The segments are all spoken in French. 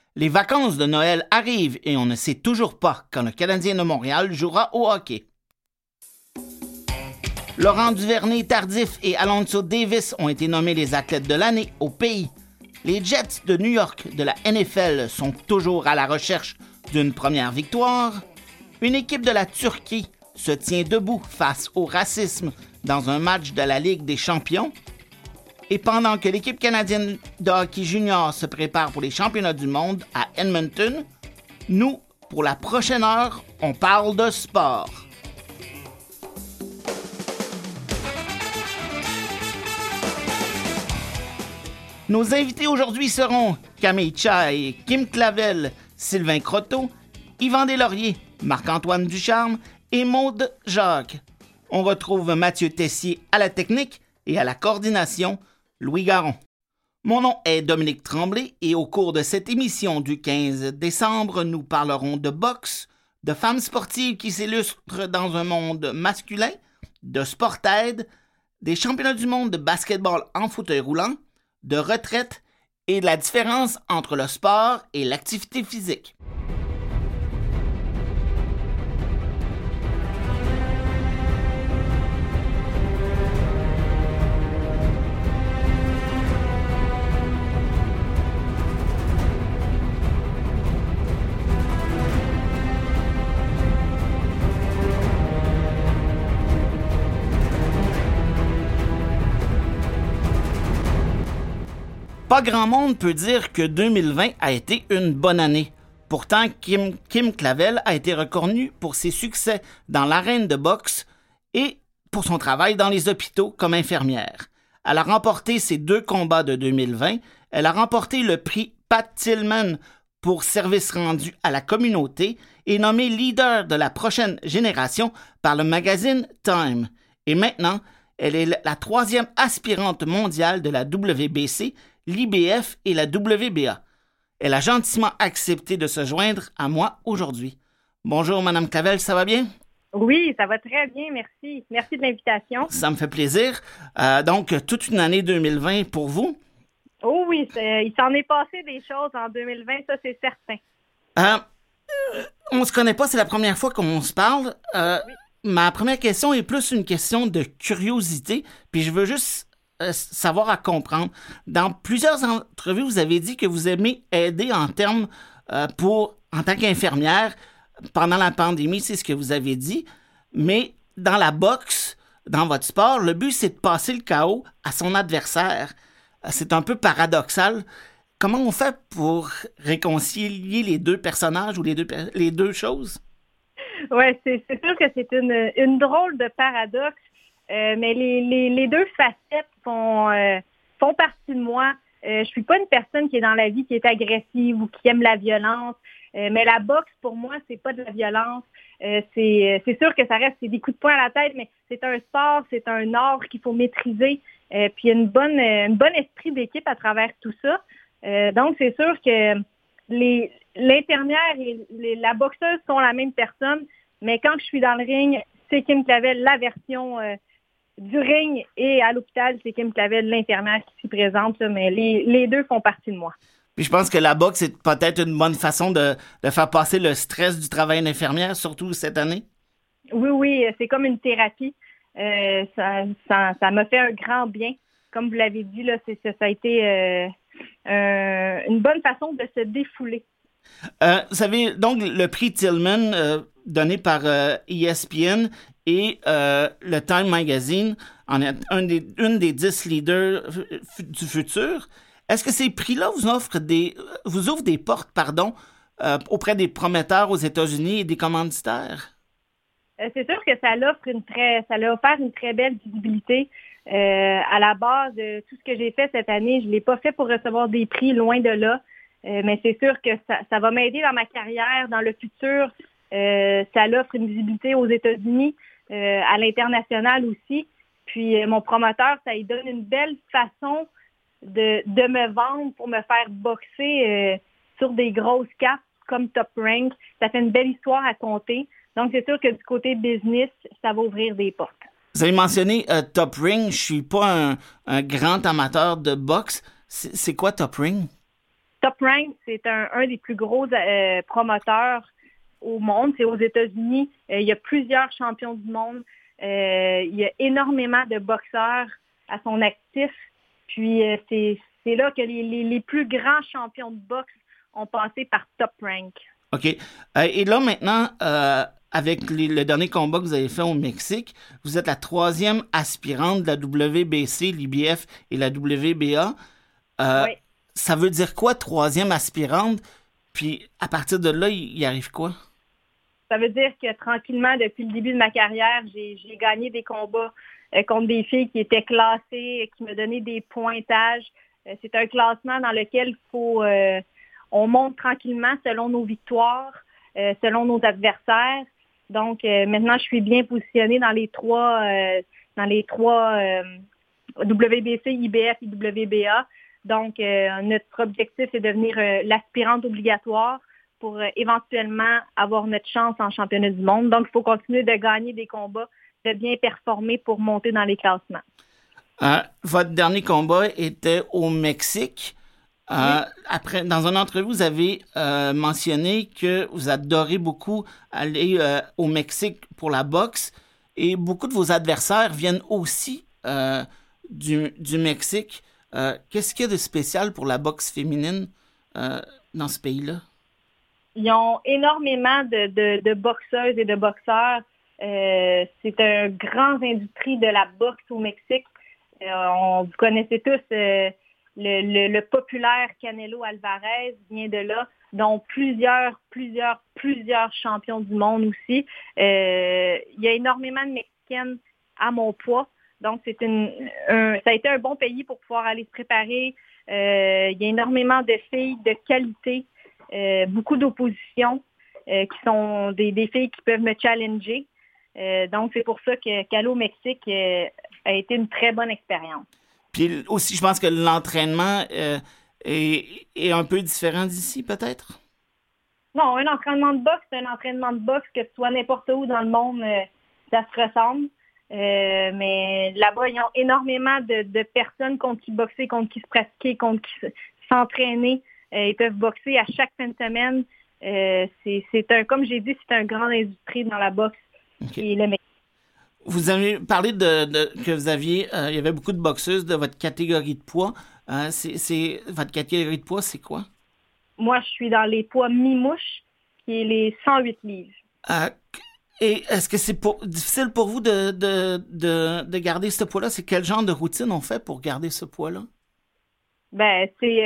Les vacances de Noël arrivent et on ne sait toujours pas quand le Canadien de Montréal jouera au hockey. Laurent Duvernay-Tardif et Alonso Davis ont été nommés les athlètes de l'année au pays. Les Jets de New York de la NFL sont toujours à la recherche d'une première victoire. Une équipe de la Turquie se tient debout face au racisme dans un match de la Ligue des champions. Et pendant que l'équipe canadienne de hockey junior se prépare pour les championnats du monde à Edmonton, nous, pour la prochaine heure, on parle de sport. Nos invités aujourd'hui seront Camille Chaille, Kim Clavel, Sylvain Croteau, Yvan Deslauriers, Marc-Antoine Ducharme et Maude Jacques. On retrouve Mathieu Tessier à la technique et à la coordination, Louis Garon. Mon nom est Dominique Tremblay et au cours de cette émission du 15 décembre, nous parlerons de boxe, de femmes sportives qui s'illustrent dans un monde masculin, de sport-aide, des championnats du monde de basketball en fauteuil roulant, de retraite et de la différence entre le sport et l'activité physique. Pas grand monde peut dire que 2020 a été une bonne année. Pourtant, Kim Clavel a été reconnue pour ses succès dans l'arène de boxe et pour son travail dans les hôpitaux comme infirmière. Elle a remporté ses 2 combats de 2020. Elle a remporté le prix Pat Tillman pour service rendu à la communauté et nommée leader de la prochaine génération par le magazine Time. Et maintenant, elle est la 3e aspirante mondiale de la WBC, l'IBF et la WBA. Elle a gentiment accepté de se joindre à moi aujourd'hui. Bonjour, Madame Clavel, ça va bien? Oui, ça va très bien, merci. Merci de l'invitation. Ça me fait plaisir. Donc, toute une année 2020 pour vous? Oh oui, il s'en est passé des choses en 2020, ça c'est certain. On se connaît pas, c'est la première fois qu'on se parle. Oui. Ma première question est plus une question de curiosité, puis je veux juste savoir à comprendre. Dans plusieurs entrevues, vous avez dit que vous aimez aider en termes en tant qu'infirmière pendant la pandémie, c'est ce que vous avez dit. Mais dans la boxe, dans votre sport, le but, c'est de passer le chaos à son adversaire. C'est un peu paradoxal. Comment on fait pour réconcilier les deux personnages ou les deux choses? Oui, c'est sûr que c'est une drôle de paradoxe. Mais les deux facettes font partie de moi. Je suis pas une personne qui est dans la vie qui est agressive ou qui aime la violence. Mais la boxe, pour moi, c'est pas de la violence. C'est sûr que ça reste des coups de poing à la tête, mais c'est un sport, c'est un art qu'il faut maîtriser. Puis il y a une bonne esprit d'équipe à travers tout ça. Donc, c'est sûr que l'infirmière et la boxeuse sont la même personne, mais quand je suis dans le ring, c'est Kim Clavel, la version du ring, et à l'hôpital, c'est Kim Clavel, l'infirmière qui s'y présente, mais les deux font partie de moi. Puis je pense que la boxe, c'est peut-être une bonne façon de faire passer le stress du travail d'infirmière, surtout cette année. Oui, c'est comme une thérapie. Ça m'a fait un grand bien. Comme vous l'avez dit, là, ça a été une bonne façon de se défouler. Vous savez, donc, le prix Tillman, donné par ESPN et le Time Magazine, en est une des 10 leaders du futur. Est-ce que ces prix-là vous ouvrent des portes, auprès des promoteurs aux États-Unis et des commanditaires? C'est sûr que ça l'a offert une très belle visibilité. À la base de tout ce que j'ai fait cette année, je ne l'ai pas fait pour recevoir des prix, loin de là. Mais c'est sûr que ça va m'aider dans ma carrière, dans le futur. Ça l'offre une visibilité aux États-Unis, à l'international aussi. Puis mon promoteur, ça lui donne une belle façon de me vendre pour me faire boxer sur des grosses cartes comme Top Rank. Ça fait une belle histoire à compter. Donc, c'est sûr que du côté business, ça va ouvrir des portes. Vous avez mentionné Top Ring. Je suis pas un grand amateur de boxe. C'est quoi Top Ring? Top Rank, c'est un des plus gros promoteurs au monde. C'est aux États-Unis. Il y a plusieurs champions du monde. Il y a énormément de boxeurs à son actif. Puis c'est là que les plus grands champions de boxe ont passé par Top Rank. OK. Et là, maintenant, avec le dernier combat que vous avez fait au Mexique, vous êtes la troisième aspirante de la WBC, l'IBF et la WBA. Oui. Ça veut dire quoi, troisième aspirante? Puis, à partir de là, il arrive quoi? Ça veut dire que tranquillement, depuis le début de ma carrière, j'ai gagné des combats contre des filles qui étaient classées, qui me donnaient des pointages. C'est un classement dans lequel on monte tranquillement selon nos victoires, selon nos adversaires. Donc, maintenant, je suis bien positionnée dans les trois WBC, IBF et WBA. Donc, notre objectif est de devenir l'aspirante obligatoire pour éventuellement avoir notre chance en championnat du monde. Donc, il faut continuer de gagner des combats, de bien performer pour monter dans les classements. Votre dernier combat était au Mexique. Oui. Après, dans une entrevue, vous avez mentionné que vous adorez beaucoup aller au Mexique pour la boxe et beaucoup de vos adversaires viennent aussi du Mexique. Qu'est-ce qu'il y a de spécial pour la boxe féminine dans ce pays-là? Ils ont énormément de boxeuses et de boxeurs. C'est un grand industrie de la boxe au Mexique. Vous connaissez tous le populaire Canelo Alvarez vient de là, dont plusieurs champions du monde aussi. Il y a énormément de Mexicaines à mon poids. Donc, ça a été un bon pays pour pouvoir aller se préparer. Il y a énormément de filles de qualité, beaucoup d'opposition, qui sont des filles qui peuvent me challenger. Donc, c'est pour ça qu'aller au Mexique a été une très bonne expérience. Puis aussi, je pense que l'entraînement est un peu différent d'ici, peut-être? Non, un entraînement de boxe, c'est un entraînement de boxe, que ce soit n'importe où dans le monde, ça se ressemble. Mais là-bas, ils ont énormément de personnes contre qui boxer, contre qui se pratiquer, contre qui s'entraîner. Ils peuvent boxer à chaque fin de semaine. Comme j'ai dit, c'est un grand industrie dans la boxe. Okay. Et le Mexique. Vous avez parlé que vous aviez, il y avait beaucoup de boxeuses de votre catégorie de poids. Votre catégorie de poids, c'est quoi? Moi, je suis dans les poids mi-mouche, qui est les 108 livres. Et est-ce que c'est difficile pour vous de garder ce poids-là? C'est quel genre de routine on fait pour garder ce poids-là? Ben, c'est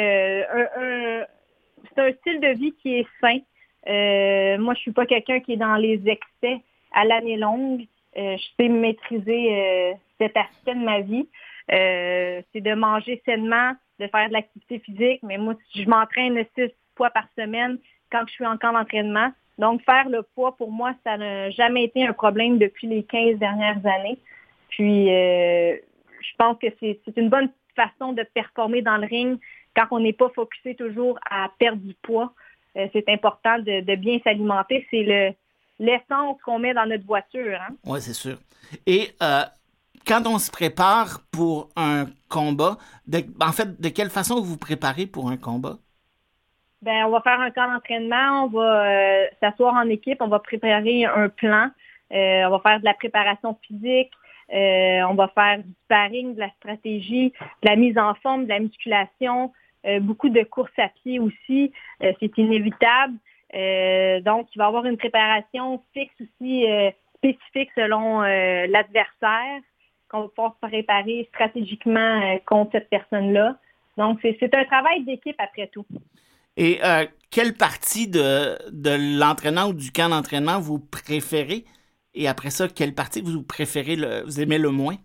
un style de vie qui est sain. Moi, je suis pas quelqu'un qui est dans les excès à l'année longue. Je sais maîtriser cet aspect de ma vie. C'est de manger sainement, de faire de l'activité physique. Mais moi, je m'entraîne 6 fois par semaine quand je suis en camp d'entraînement. Donc, faire le poids, pour moi, ça n'a jamais été un problème depuis les 15 dernières années. Puis, je pense que c'est une bonne façon de performer dans le ring quand on n'est pas focusé toujours à perdre du poids. C'est important de bien s'alimenter. C'est l'essence qu'on met dans notre voiture. Hein? Oui, c'est sûr. Et quand on se prépare pour un combat, de quelle façon vous vous préparez pour un combat? Ben, on va faire un camp d'entraînement, on va s'asseoir en équipe, on va préparer un plan, on va faire de la préparation physique, on va faire du sparring, de la stratégie, de la mise en forme, de la musculation, beaucoup de courses à pied aussi, c'est inévitable. Donc, il va y avoir une préparation fixe aussi, spécifique selon l'adversaire, qu'on va pouvoir préparer stratégiquement contre cette personne-là. Donc, c'est un travail d'équipe après tout. Et quelle partie de l'entraînement ou du camp d'entraînement vous préférez? Et après ça, quelle partie vous préférez, vous aimez le moins?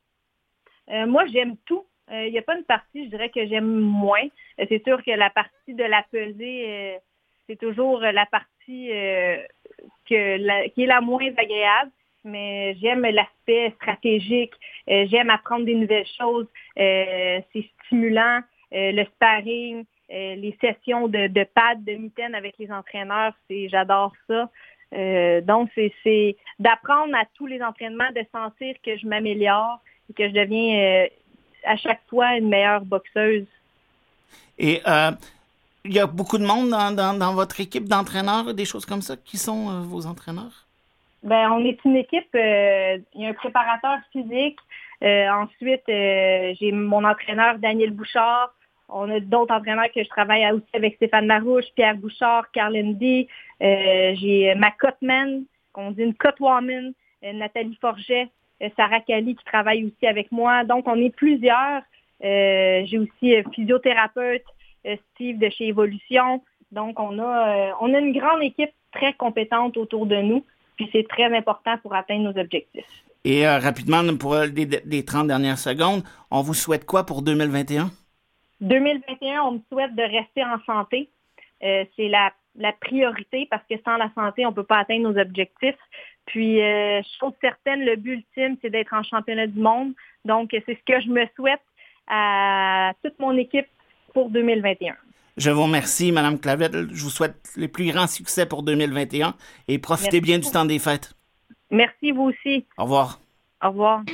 Moi, j'aime tout. Il n'y a pas une partie, je dirais, que j'aime moins. C'est sûr que la partie de la pesée, c'est toujours la partie qui est la moins agréable. Mais j'aime l'aspect stratégique. J'aime apprendre des nouvelles choses. C'est stimulant. Le sparring. Les sessions de pads, de mitaines avec les entraîneurs, j'adore ça. Donc, c'est d'apprendre à tous les entraînements, de sentir que je m'améliore et que je deviens à chaque fois une meilleure boxeuse. Et Il y a beaucoup de monde dans votre équipe d'entraîneurs, des choses comme ça, qui sont vos entraîneurs? Ben, on est une équipe, il y a un préparateur physique. Ensuite, j'ai mon entraîneur Daniel Bouchard. On a d'autres entraîneurs que je travaille aussi avec Stéphane Larouche, Pierre Bouchard, Carl Lindy. J'ai ma cutman, on dit une cutwoman, Nathalie Forget, Sarah Cali qui travaille aussi avec moi. Donc, on est plusieurs. J'ai aussi physiothérapeute, Steve de chez Évolution. Donc, on a une grande équipe très compétente autour de nous. Puis c'est très important pour atteindre nos objectifs. Et rapidement, pour les 30 dernières secondes, on vous souhaite quoi pour 2021? 2021, on me souhaite de rester en santé. C'est la priorité parce que sans la santé, on ne peut pas atteindre nos objectifs. Puis, chose certaine, le but ultime, c'est d'être en championnat du monde. Donc, c'est ce que je me souhaite à toute mon équipe pour 2021. Je vous remercie, Mme Clavel. Je vous souhaite les plus grands succès pour 2021 et profitez bien du temps des fêtes. Merci, vous aussi. Au revoir. Au revoir.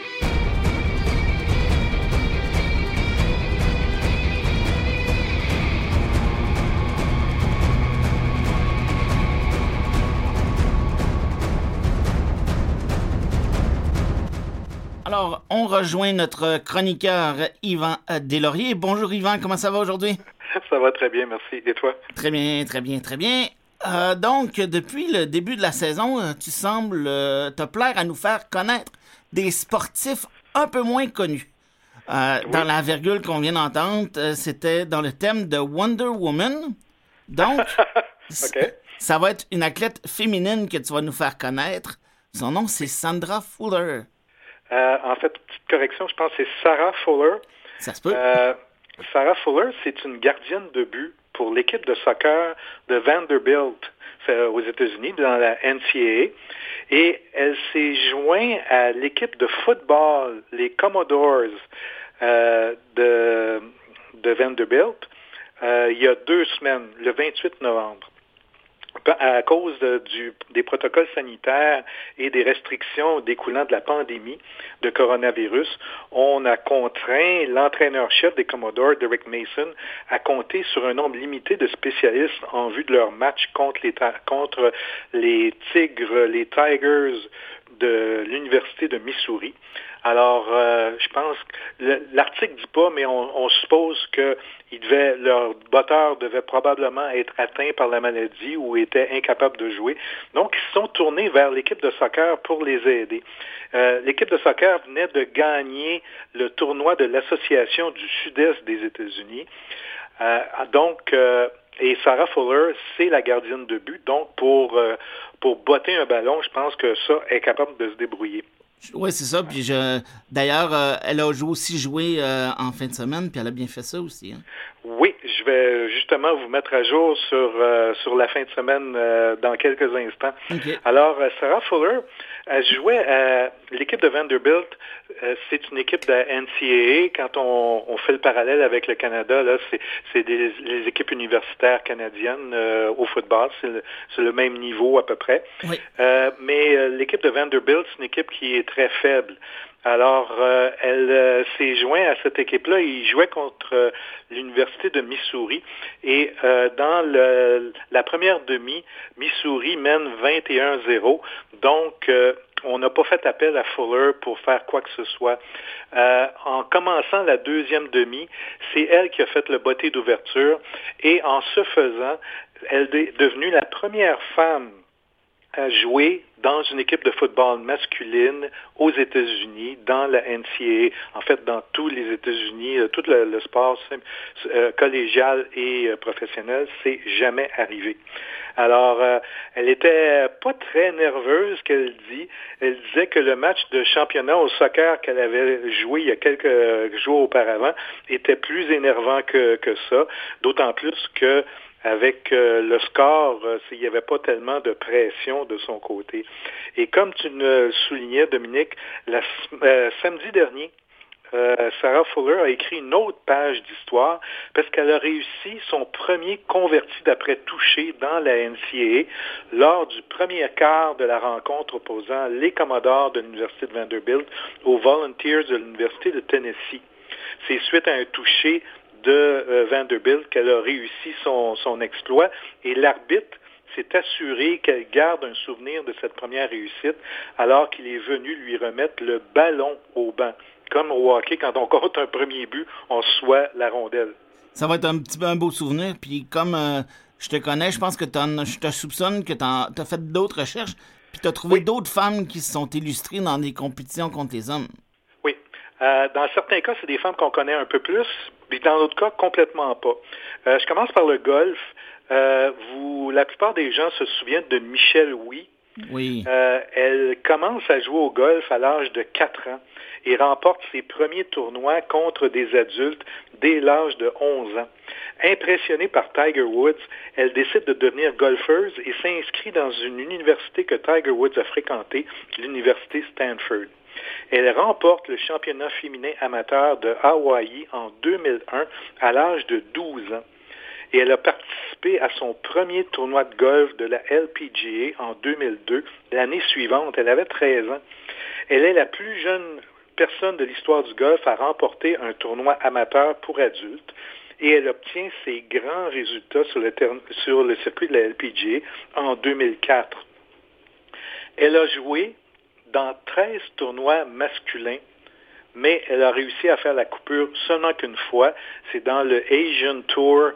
Alors, on rejoint notre chroniqueur Yvan Deslauriers. Bonjour Yvan, comment ça va aujourd'hui? Ça va très bien, merci. Et toi? Très bien, très bien, très bien. Donc, depuis le début de la saison, tu sembles te plaire à nous faire connaître des sportifs un peu moins connus. Oui. Dans la virgule qu'on vient d'entendre, c'était dans le thème de Wonder Woman. Donc, okay. Ça va être une athlète féminine que tu vas nous faire connaître. Son nom, c'est Sandra Fuller. En fait, petite correction, je pense que c'est Sarah Fuller. Ça se peut. Sarah Fuller, c'est une gardienne de but pour l'équipe de soccer de Vanderbilt aux États-Unis, dans la NCAA. Et elle s'est jointe à l'équipe de football, les Commodores de Vanderbilt, il y a 2 semaines, le 28 novembre. À cause des protocoles sanitaires et des restrictions découlant de la pandémie de coronavirus, on a contraint l'entraîneur-chef des Commodores, Derek Mason, à compter sur un nombre limité de spécialistes en vue de leur match contre les Tigers de l'Université de Missouri. Alors, je pense que l'article dit pas, mais on suppose que leur botteur devait probablement être atteint par la maladie ou était incapable de jouer. Donc, ils se sont tournés vers l'équipe de soccer pour les aider. L'équipe de soccer venait de gagner le tournoi de l'Association du Sud-Est des États-Unis. Et Sarah Fuller, c'est la gardienne de but. Donc, pour botter un ballon, je pense que ça est capable de se débrouiller. Oui, c'est ça. Puis d'ailleurs, elle a aussi joué en fin de semaine, puis elle a bien fait ça aussi. Hein? Oui, je vais justement vous mettre à jour sur la fin de semaine dans quelques instants. Okay. Alors, Sarah Fuller, elle jouait à l'équipe de Vanderbilt. C'est une équipe de la NCAA. Quand on fait le parallèle avec le Canada, là, c'est les équipes universitaires canadiennes au football. C'est le même niveau à peu près. Oui. Mais l'équipe de Vanderbilt, c'est une équipe qui est très faible. Alors, elle s'est jointe à cette équipe-là. Il jouait contre l'Université de Missouri. Et dans la première demi, Missouri mène 21-0. Donc, on n'a pas fait appel à Fuller pour faire quoi que ce soit. En commençant la deuxième demi, c'est elle qui a fait le botté d'ouverture. Et en ce faisant, elle est devenue la première femme à jouer dans une équipe de football masculine aux États-Unis, dans la NCAA, en fait dans tous les États-Unis, tout le sport collégial et professionnel, c'est jamais arrivé. Alors, elle était pas très nerveuse, qu'elle dit. Elle disait que le match de championnat au soccer qu'elle avait joué il y a quelques jours auparavant était plus énervant que ça, d'autant plus que avec le score, il n'y avait pas tellement de pression de son côté. Et comme tu le soulignais, Dominique, samedi dernier, Sarah Fuller a écrit une autre page d'histoire parce qu'elle a réussi son premier converti d'après toucher dans la NCAA lors du premier quart de la rencontre opposant les Commodores de l'Université de Vanderbilt aux Volunteers de l'Université de Tennessee. C'est suite à un toucher de Vanderbilt qu'elle a réussi son exploit et l'arbitre s'est assuré qu'elle garde un souvenir de cette première réussite alors qu'il est venu lui remettre le ballon au banc. Comme au hockey, quand on compte un premier but, on reçoit la rondelle. Ça va être un petit peu un beau souvenir. Puis comme je te connais, je pense que je te soupçonne que tu as fait d'autres recherches puis tu as trouvé d'autres femmes qui se sont illustrées dans des compétitions contre les hommes. Oui. Dans certains cas, c'est des femmes qu'on connaît un peu plus, puis dans d'autres cas, complètement pas. Je commence par le golf. La plupart des gens se souviennent de Michelle Wie. Oui. Elle commence à jouer au golf à l'âge de 4 ans et remporte ses premiers tournois contre des adultes dès l'âge de 11 ans. Impressionnée par Tiger Woods, elle décide de devenir golfeuse et s'inscrit dans une université que Tiger Woods a fréquentée, l'université Stanford. Elle remporte le championnat féminin amateur de Hawaï en 2001 à l'âge de 12 ans. Et elle a participé à son premier tournoi de golf de la LPGA en 2002. L'année suivante, elle avait 13 ans. Elle est la plus jeune personne de l'histoire du golf à remporter un tournoi amateur pour adultes. Et elle obtient ses grands résultats sur le circuit de la LPGA en 2004. Elle a joué dans 13 tournois masculins, mais elle a réussi à faire la coupure seulement qu'une fois. C'est dans le Asian Tour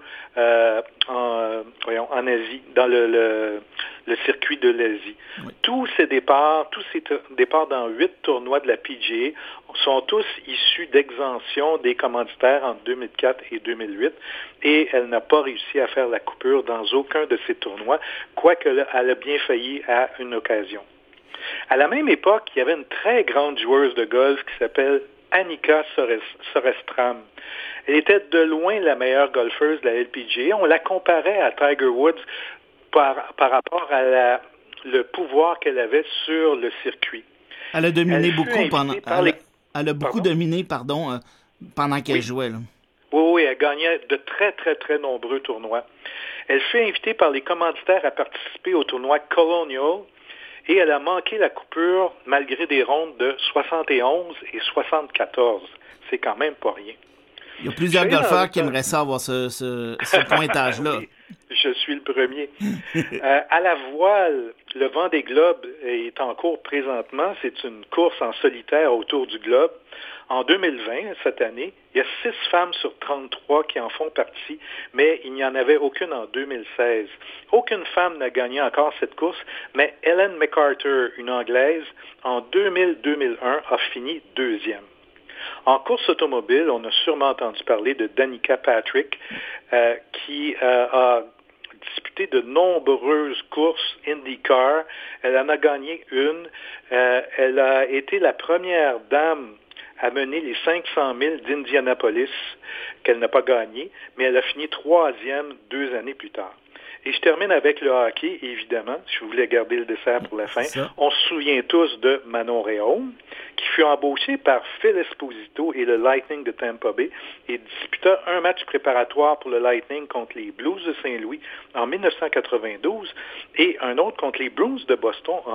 en Asie, dans le circuit de l'Asie. Oui. Tous ces départs dans 8 tournois de la PGA sont tous issus d'exemptions des commanditaires entre 2004 et 2008, et elle n'a pas réussi à faire la coupure dans aucun de ces tournois, quoique elle a bien failli à une occasion. À la même époque, il y avait une très grande joueuse de golf qui s'appelle Annika Sorestram. Elle était de loin la meilleure golfeuse de la LPGA. On la comparait à Tiger Woods par rapport à le pouvoir qu'elle avait sur le circuit. Elle a dominé beaucoup pendant... Elle a beaucoup dominé, pendant qu'elle jouait. Là. Oui, elle gagnait de très, très, très nombreux tournois. Elle fut invitée par les commanditaires à participer au tournoi Colonial, et elle a manqué la coupure malgré des rondes de 71 et 74. C'est quand même pas rien. Il y a plusieurs golfeurs qui aimeraient ça avoir ce pointage-là. Oui, je suis le premier. À la voile, le Vendée Globe est en cours présentement. C'est une course en solitaire autour du globe. En 2020, cette année, il y a 6 femmes sur 33 qui en font partie, mais il n'y en avait aucune en 2016. Aucune femme n'a gagné encore cette course, mais Ellen MacArthur, une Anglaise, en 2000-2001 a fini 2e. En course automobile, on a sûrement entendu parler de Danica Patrick, qui a disputé de nombreuses courses IndyCar. Elle en a gagné une. Elle a été la première dame à mener les 500 000 d'Indianapolis, qu'elle n'a pas gagné, mais elle a fini 3e 2 années plus tard. Et je termine avec le hockey, évidemment. Je voulais garder le dessert pour la fin. On se souvient tous de Manon Rhéaume, qui fut embauchée par Phil Esposito et le Lightning de Tampa Bay et disputa un match préparatoire pour le Lightning contre les Blues de Saint-Louis en 1992 et un autre contre les Bruins de Boston en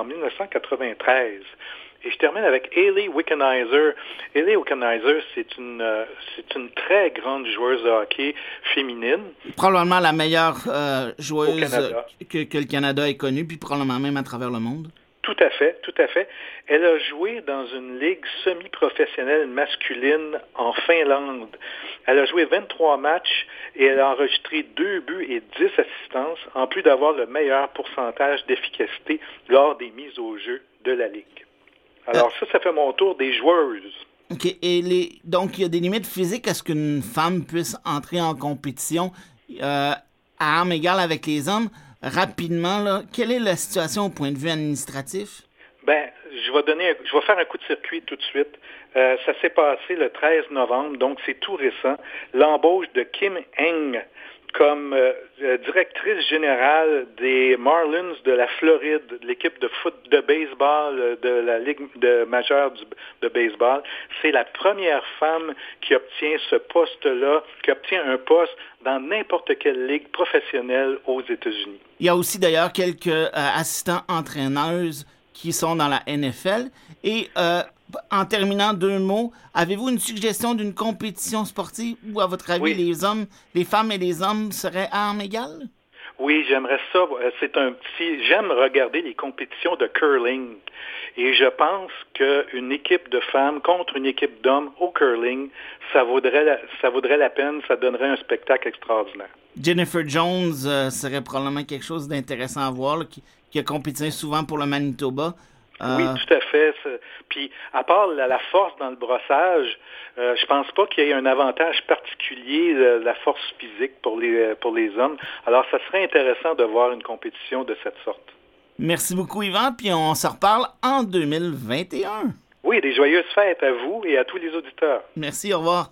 1993. Et je termine avec Hayley Wickenheiser. Hayley Wickenheiser, c'est une très grande joueuse de hockey féminine. Probablement la meilleure joueuse que le Canada ait connue, puis probablement même à travers le monde. Tout à fait, tout à fait. Elle a joué dans une ligue semi-professionnelle masculine en Finlande. Elle a joué 23 matchs et elle a enregistré 2 buts et 10 assistances, en plus d'avoir le meilleur pourcentage d'efficacité lors des mises au jeu de la ligue. Alors ça fait mon tour des joueuses. OK. Donc, il y a des limites physiques à ce qu'une femme puisse entrer en compétition à armes égales avec les hommes. Rapidement, là, quelle est la situation au point de vue administratif? Je vais faire un coup de circuit tout de suite. Ça s'est passé le 13 novembre, donc c'est tout récent. L'embauche de Kim Eng comme directrice générale des Marlins de la Floride, de l'équipe de baseball de la Ligue majeure de baseball. C'est la première femme qui obtient ce poste-là, qui obtient un poste dans n'importe quelle ligue professionnelle aux États-Unis. Il y a aussi d'ailleurs quelques assistants entraîneuses qui sont dans la NFL. Et En terminant, 2 mots, avez-vous une suggestion d'une compétition sportive où, à votre avis, Oui. les femmes et les hommes seraient à armes égales? Oui, j'aimerais ça. J'aime regarder les compétitions de curling. Et je pense qu'une équipe de femmes contre une équipe d'hommes au curling, ça vaudrait la peine, ça donnerait un spectacle extraordinaire. Jennifer Jones serait probablement quelque chose d'intéressant à voir, là, qui a compétitionné souvent pour le Manitoba. Oui, tout à fait. Puis, à part la force dans le brossage, je pense pas qu'il y ait un avantage particulier de la force physique pour les hommes. Alors, ça serait intéressant de voir une compétition de cette sorte. Merci beaucoup, Yvan, puis on se reparle en 2021. Oui, des joyeuses fêtes à vous et à tous les auditeurs. Merci, au revoir.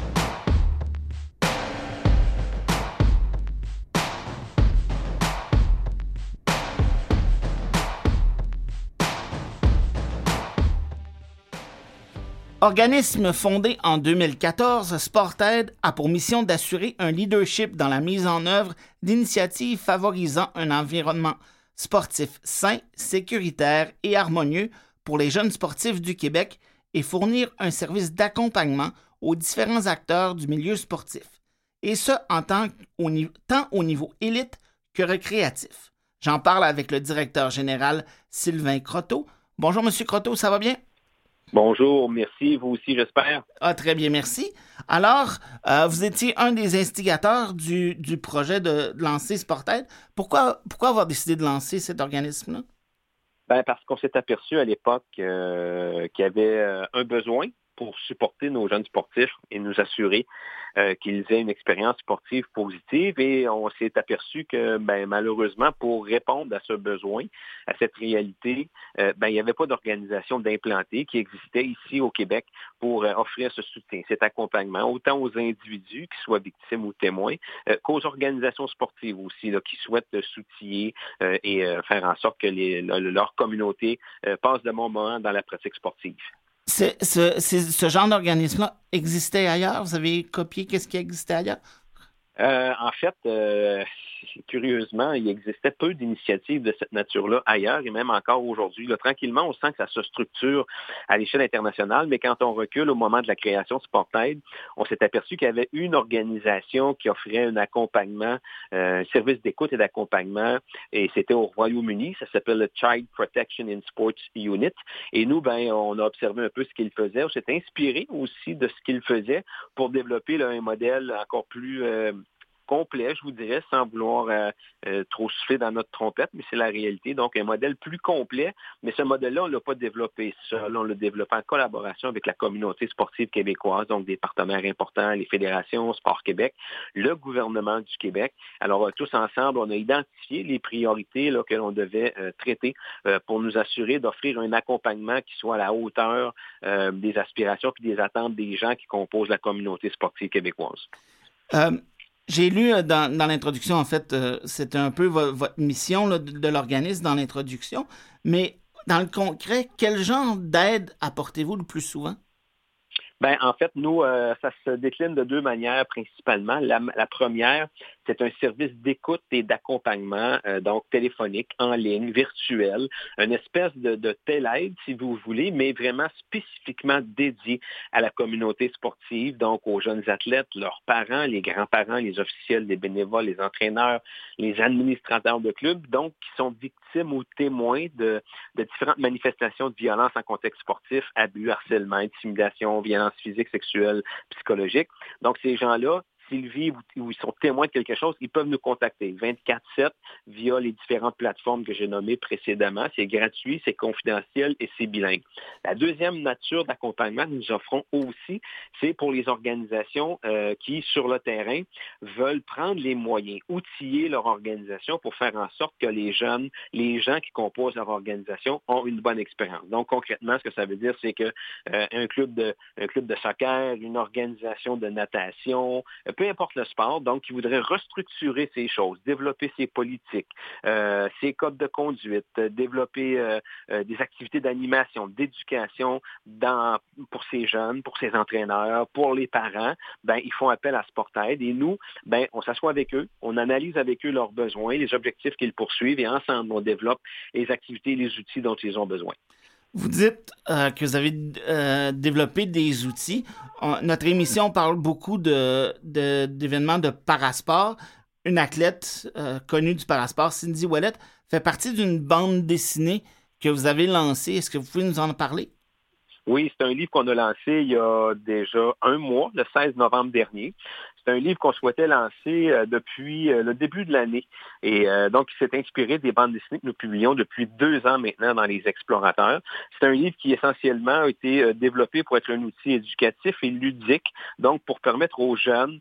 Organisme fondé en 2014, SportAid a pour mission d'assurer un leadership dans la mise en œuvre d'initiatives favorisant un environnement sportif sain, sécuritaire et harmonieux pour les jeunes sportifs du Québec et fournir un service d'accompagnement aux différents acteurs du milieu sportif, et ce tant au niveau élite que récréatif. J'en parle avec le directeur général Sylvain Croteau. Bonjour, Monsieur Croteau, ça va bien? Bonjour, merci, vous aussi, j'espère. Ah, très bien, merci. Alors, vous étiez un des instigateurs du projet de lancer SportAid. Pourquoi avoir décidé de lancer cet organisme-là? Ben, parce qu'on s'est aperçu à l'époque qu'il y avait un besoin pour supporter nos jeunes sportifs et nous assurer qu'ils aient une expérience sportive positive. Et on s'est aperçu que, malheureusement, pour répondre à ce besoin, à cette réalité, il n'y avait pas d'organisation d'implantée qui existait ici au Québec pour offrir ce soutien, cet accompagnement, autant aux individus qui soient victimes ou témoins, qu'aux organisations sportives aussi, là, qui souhaitent s'outiller et faire en sorte que leur communauté passe de bons moments dans la pratique sportive. Ce genre d'organisme-là existait ailleurs? Vous avez copié qu'est-ce qui existait ailleurs? En fait, curieusement, il existait peu d'initiatives de cette nature-là ailleurs et même encore aujourd'hui. Là, tranquillement, on sent que ça se structure à l'échelle internationale, mais quand on recule au moment de la création de SportAid, on s'est aperçu qu'il y avait une organisation qui offrait un accompagnement, un service d'écoute et d'accompagnement, et c'était au Royaume-Uni. Ça s'appelle le Child Protection in Sports Unit. Et nous, on a observé un peu ce qu'il faisait. On s'est inspiré aussi de ce qu'il faisait pour développer là, un modèle encore plus complet, je vous dirais, sans vouloir trop souffler dans notre trompette, mais c'est la réalité. Donc, un modèle plus complet, mais ce modèle-là, on ne l'a pas développé seul. On l'a développé en collaboration avec la communauté sportive québécoise, donc des partenaires importants, les fédérations, Sport Québec, le gouvernement du Québec. Alors, tous ensemble, on a identifié les priorités là, que l'on devait traiter pour nous assurer d'offrir un accompagnement qui soit à la hauteur des aspirations et des attentes des gens qui composent la communauté sportive québécoise. J'ai lu dans l'introduction, en fait, c'était un peu votre mission là, de l'organisme dans l'introduction, mais dans le concret, quel genre d'aide apportez-vous le plus souvent? En fait, nous, ça se décline de deux manières principalement. La première, c'est un service d'écoute et d'accompagnement, donc téléphonique, en ligne, virtuel, une espèce de telle aide, si vous voulez, mais vraiment spécifiquement dédié à la communauté sportive, donc aux jeunes athlètes, leurs parents, les grands-parents, les officiels, les bénévoles, les entraîneurs, les administrateurs de clubs, donc qui sont victimes ou témoins de différentes manifestations de violence en contexte sportif, abus, harcèlement, intimidation, violence physique, sexuelle, psychologique. Donc, ces gens-là, s'ils vivent ou ils sont témoins de quelque chose, ils peuvent nous contacter 24/7 via les différentes plateformes que j'ai nommées précédemment. C'est gratuit, c'est confidentiel et c'est bilingue. La deuxième nature d'accompagnement que nous offrons aussi, c'est pour les organisations qui, sur le terrain, veulent prendre les moyens, outiller leur organisation pour faire en sorte que les gens qui composent leur organisation ont une bonne expérience. Donc, concrètement, ce que ça veut dire, c'est que un club de soccer, une organisation de natation, peu importe le sport, donc qui voudrait restructurer ces choses, développer ses politiques, ses codes de conduite, développer des activités d'animation, d'éducation pour ces jeunes, pour ces entraîneurs, pour les parents, ils font appel à SportAid et nous, on s'assoit avec eux, on analyse avec eux leurs besoins, les objectifs qu'ils poursuivent et ensemble, on développe les activités et les outils dont ils ont besoin. Vous dites que vous avez développé des outils. Notre émission parle beaucoup d'événements de parasport. Une athlète connue du parasport, Cindy Ouellet, fait partie d'une bande dessinée que vous avez lancée. Est-ce que vous pouvez nous en parler? Oui, c'est un livre qu'on a lancé il y a déjà un mois, le 16 novembre dernier. C'est un livre qu'on souhaitait lancer depuis le début de l'année. Et donc, il s'est inspiré des bandes dessinées que nous publions depuis 2 ans maintenant dans Les Explorateurs. C'est un livre qui essentiellement a été développé pour être un outil éducatif et ludique, donc pour permettre aux jeunes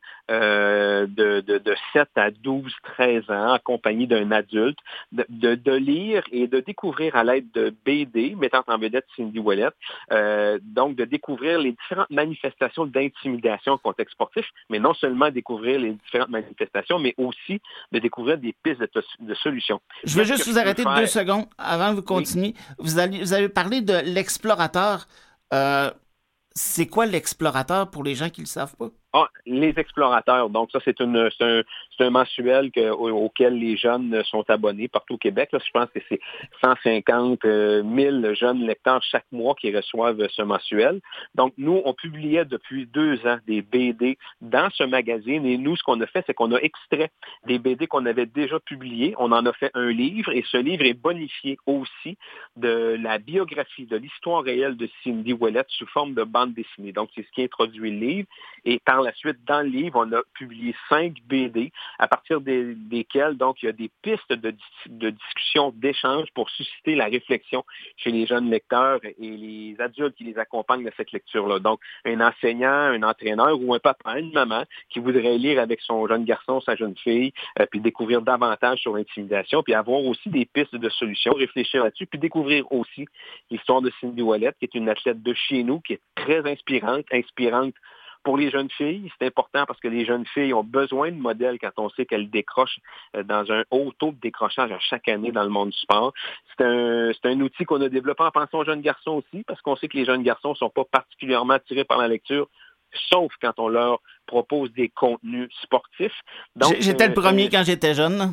de 7 à 12, 13 ans, accompagnés d'un adulte, de lire et de découvrir à l'aide de BD, mettant en vedette Cindy Ouellet, donc de découvrir les différentes manifestations d'intimidation au contexte sportif, mais non seulement découvrir les différentes manifestations, mais aussi de découvrir des pistes de solutions. Je veux juste vous arrêter 2 secondes avant que vous continuiez. Oui. Vous avez parlé de l'explorateur. C'est quoi l'explorateur pour les gens qui ne le savent pas? Les Explorateurs. Donc, ça, c'est un mensuel auquel les jeunes sont abonnés partout au Québec. Là, je pense que c'est 150 000 jeunes lecteurs chaque mois qui reçoivent ce mensuel. Donc, nous, on publiait depuis 2 ans des BD dans ce magazine. Et nous, ce qu'on a fait, c'est qu'on a extrait des BD qu'on avait déjà publiés. On en a fait un livre. Et ce livre est bonifié aussi de la biographie, de l'histoire réelle de Cindy Ouellet sous forme de bande dessinée. Donc, c'est ce qui introduit le livre. Et par la suite, dans le livre, on a publié 5 BD à partir desquels, donc, il y a des pistes de discussion, d'échange pour susciter la réflexion chez les jeunes lecteurs et les adultes qui les accompagnent dans cette lecture-là. Donc, un enseignant, un entraîneur ou un papa, une maman qui voudrait lire avec son jeune garçon, sa jeune fille, puis découvrir davantage sur l'intimidation, puis avoir aussi des pistes de solutions, réfléchir là-dessus, puis découvrir aussi l'histoire de Cindy Ouellet, qui est une athlète de chez nous, qui est très inspirante pour les jeunes filles. C'est important parce que les jeunes filles ont besoin de modèles quand on sait qu'elles décrochent dans un haut taux de décrochage à chaque année dans le monde du sport. C'est un outil qu'on a développé en pensant aux jeunes garçons aussi, parce qu'on sait que les jeunes garçons ne sont pas particulièrement attirés par la lecture, sauf quand on leur propose des contenus sportifs. Donc, j'étais le premier quand j'étais jeune.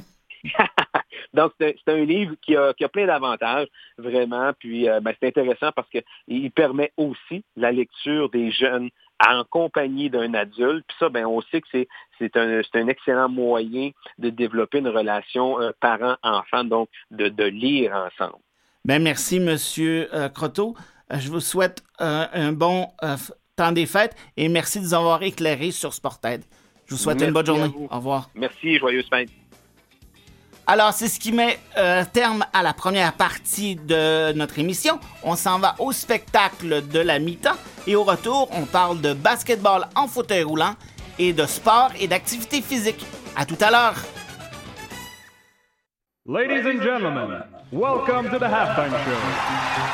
Donc, c'est un livre qui a plein d'avantages, vraiment. Puis, c'est intéressant parce qu'il permet aussi la lecture des jeunes en compagnie d'un adulte. Puis ça, on sait que c'est un excellent moyen de développer une relation parent-enfant, donc de lire ensemble. Merci, M. Croteau. Je vous souhaite un bon temps des fêtes et merci de nous avoir éclairés sur Sportaid. Je vous souhaite une bonne journée. Au revoir. Merci, joyeuse fête. Alors, c'est ce qui met terme à la première partie de notre émission. On s'en va au spectacle de la mi-temps et au retour, on parle de basketball en fauteuil roulant et de sport et d'activité physique. À tout à l'heure. Ladies and gentlemen, welcome to the halftime show.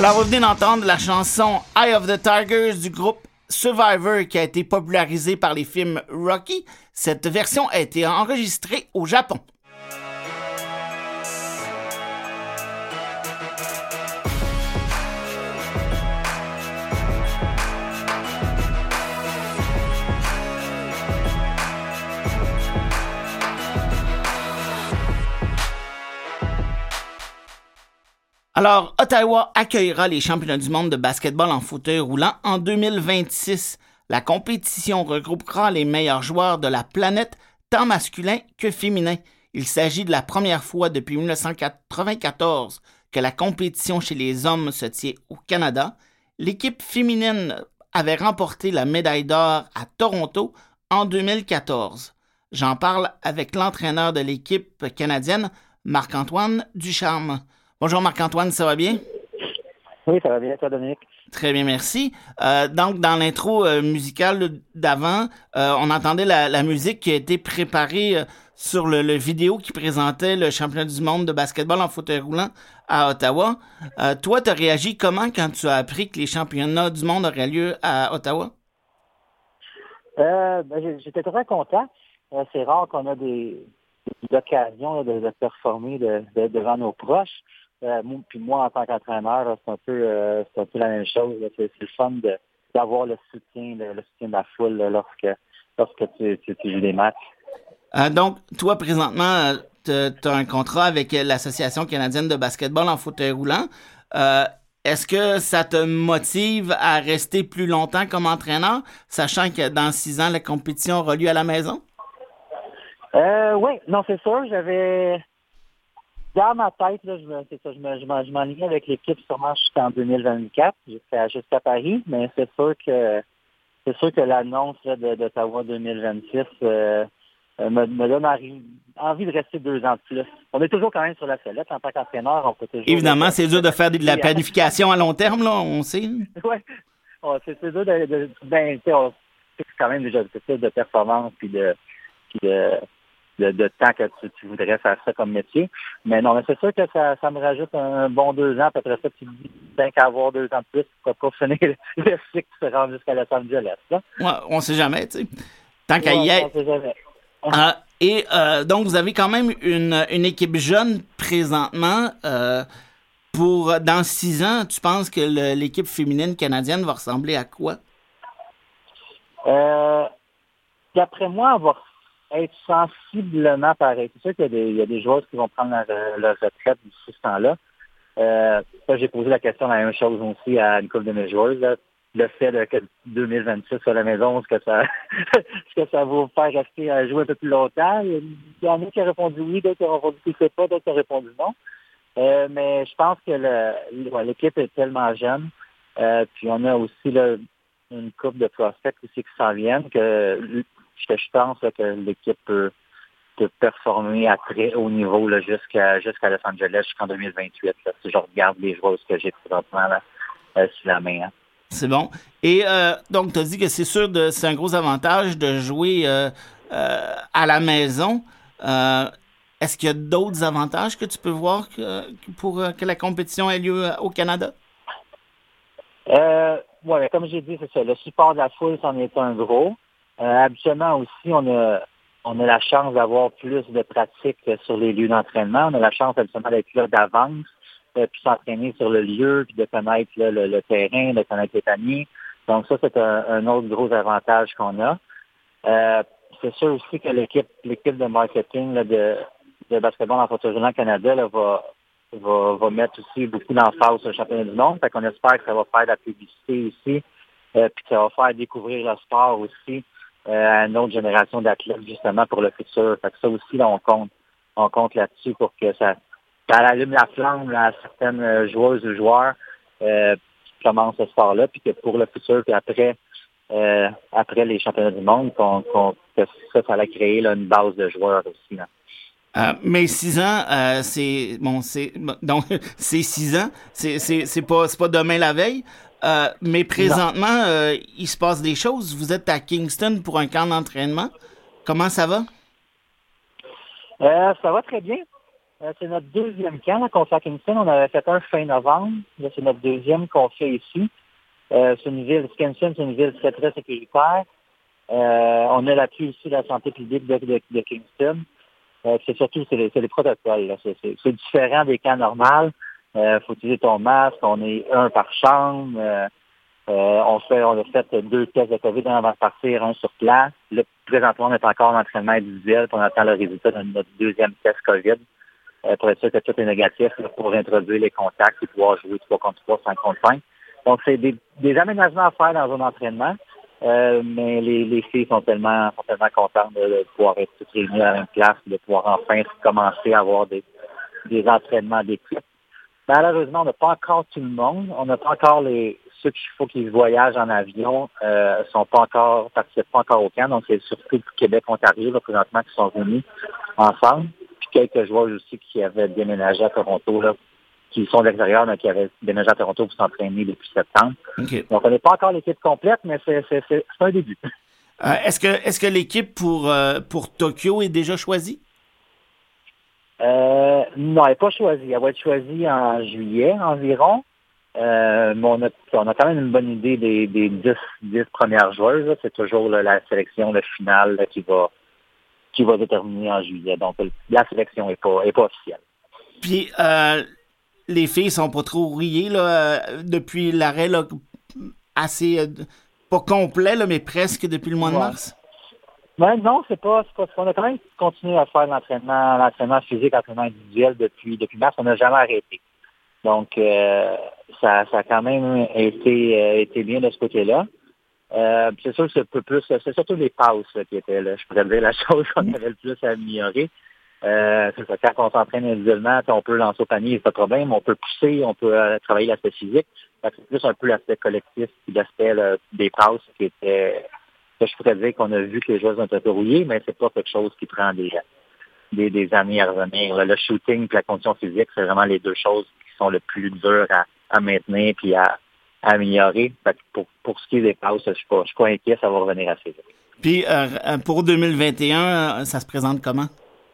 Alors, vous venez d'entendre la chanson Eye of the Tigers du groupe Survivor qui a été popularisée par les films Rocky. Cette version a été enregistrée au Japon. Alors, Ottawa accueillera les championnats du monde de basketball en fauteuil roulant en 2026. La compétition regroupera les meilleurs joueurs de la planète, tant masculins que féminins. Il s'agit de la première fois depuis 1994 que la compétition chez les hommes se tient au Canada. L'équipe féminine avait remporté la médaille d'or à Toronto en 2014. J'en parle avec l'entraîneur de l'équipe canadienne, Marc-Antoine Ducharme. Bonjour Marc-Antoine, ça va bien? Oui, ça va bien, toi Dominique? Très bien, merci. Donc, dans l'intro musicale d'avant, on entendait la musique qui a été préparée sur le vidéo qui présentait le championnat du monde de basketball en fauteuil roulant à Ottawa. Toi, tu as réagi comment quand tu as appris que les championnats du monde auraient lieu à Ottawa? J'étais très content. C'est rare qu'on a des occasions de performer devant nos proches. Puis moi, en tant qu'entraîneur, c'est un peu la même chose. C'est le fun d'avoir le soutien de la foule lorsque tu joues des matchs. Donc, toi, présentement, tu as un contrat avec l'Association canadienne de basketball en fauteuil roulant. Est-ce que ça te motive à rester plus longtemps comme entraîneur, sachant que dans 6 ans, la compétition aura lieu à la maison? Oui, non, c'est sûr. J'avais... Dans ma tête, là, je m'enlignais avec l'équipe sûrement jusqu'en 2024, jusqu'à Paris, mais c'est sûr que l'annonce d'Ottawa 2026 me donne envie de rester 2 ans de plus. On est toujours quand même sur la sellette en tant qu'entraîneur. On peut toujours... Évidemment, c'est dur de faire de la planification à long terme, là, on sait. Oui, c'est dur c'est quand même déjà de performance puis de temps que tu voudrais faire ça comme métier. Mais non, mais c'est sûr que ça me rajoute un bon 2 ans. Puis après ça, tu te dis, bien qu'à avoir 2 ans de plus, pourquoi pas finir le cycle qui se rend jusqu'à Los Angeles. Là. Ouais, on sait jamais, tu sais. Tant qu'à y être. On sait jamais. Donc, vous avez quand même une équipe jeune présentement. Dans 6 ans, tu penses que l'équipe féminine canadienne va ressembler à quoi? D'après moi, elle va être sensiblement pareil. C'est sûr qu'il y a des joueurs qui vont prendre leur retraite d'ici ce temps-là. Ça, j'ai posé la question la même chose aussi à une couple de mes joueurs. Là. Le fait que 2026 à la maison, est-ce que ça va vous faire rester à jouer un peu plus longtemps? Il y en a qui ont répondu oui, d'autres qui ont répondu qu'ils ne savent pas, d'autres qui ont répondu non. Mais je pense que l'équipe est tellement jeune. Puis on a aussi une couple de prospects aussi qui s'en viennent que je pense que l'équipe peut performer à très haut niveau là, jusqu'à Los Angeles jusqu'en 2028. Là, si je regarde les joueurs que j'ai présentement sur la main. Hein. C'est bon. Et donc, tu as dit que c'est un gros avantage de jouer à la maison. Est-ce qu'il y a d'autres avantages que tu peux voir pour que la compétition ait lieu au Canada? Oui, comme j'ai dit, c'est ça. Le support de la foule, c'en est un gros. Habituellement aussi, on a la chance d'avoir plus de pratiques sur les lieux d'entraînement. On a la chance habituellement d'être là d'avance, puis s'entraîner sur le lieu, puis de connaître le terrain, de connaître les paniers. Donc ça, c'est un autre gros avantage qu'on a. C'est sûr aussi que l'équipe de marketing de basketball en fauteuil roulant Canada là, va mettre aussi beaucoup d'emphase sur le championnat du monde. Fait qu'on espère que ça va faire de la publicité aussi, puis que ça va faire découvrir le sport aussi à une autre génération d'athlètes, justement, pour le futur. Fait que ça aussi, là, on compte là-dessus pour que ça allume la flamme là, à certaines joueuses ou joueurs qui commencent ce sport-là, puis que pour le futur, puis après les championnats du monde, que ça allait créer là, une base de joueurs aussi. Là. Mais 6 ans, donc c'est 6 ans, c'est pas demain la veille. Mais présentement, il se passe des choses. Vous êtes à Kingston pour un camp d'entraînement. Comment ça va? Ça va très bien. C'est notre deuxième camp là, qu'on fait à Kingston. On avait fait un fin novembre. Là, c'est notre deuxième qu'on fait ici. C'est une ville, Kingston, c'est une ville très, très sécuritaire. On a l'appui aussi de la santé publique de Kingston. C'est surtout, c'est les protocoles. Là. C'est différent des camps normaux. Faut utiliser ton masque. On est un par chambre. On a fait 2 tests de COVID avant de partir, un sur place. Là, présentement, on est encore en entraînement individuel. Puis on attend le résultat de notre deuxième test COVID pour être sûr que tout est négatif là, pour introduire les contacts et pouvoir jouer 3 contre 3, 5 contre 5. Donc, c'est des aménagements à faire dans un entraînement. Mais les filles sont tellement contentes de pouvoir être toutes réunies à la même place, de pouvoir enfin commencer à avoir des entraînements d'équipe. Malheureusement, on n'a pas encore tout le monde. On n'a pas encore ceux qu'il faut qu'ils voyagent en avion participent pas encore au camp. Donc, c'est surtout Québec, Ontario, là, présentement, qui sont venus ensemble. Puis quelques joueurs aussi qui avaient déménagé à Toronto, là, qui sont de l'extérieur, mais qui avaient déménagé à Toronto pour s'entraîner depuis septembre. Okay. Donc, on n'est pas encore l'équipe complète, mais c'est un début. Est-ce que l'équipe pour Tokyo est déjà choisie? Non, elle n'est pas choisie. Elle va être choisie en juillet environ. Mais on a quand même une bonne idée des 10 premières joueuses. Là. C'est toujours là, la sélection, le final là, qui va déterminer en juillet. Donc, la sélection n'est pas officielle. Puis, les filles sont pas trop rouillées là, depuis l'arrêt là, assez, pas complet, là, mais presque depuis le mois de mars? Ben non, c'est pas. On a quand même continué à faire l'entraînement physique, l'entraînement individuel depuis mars. On n'a jamais arrêté. Donc, ça a quand même été bien de ce côté-là. C'est sûr que c'est surtout les passes là, qui étaient là. Je pourrais dire la chose qu'on avait le plus à améliorer. C'est ça, quand on s'entraîne individuellement, on peut lancer au panier, pas de problème, on peut pousser, on peut travailler l'aspect physique. C'est plus un peu l'aspect collectif puis l'aspect des passes qui était. Je pourrais dire qu'on a vu que les joueurs ont été rouillés, mais c'est pas quelque chose qui prend des années à revenir. Le shooting et la condition physique, c'est vraiment les deux choses qui sont le plus dures à maintenir puis à améliorer. Pour ce qui est des passes, je suis pas inquiet, ça va revenir assez vite. Puis pour 2021, ça se présente comment?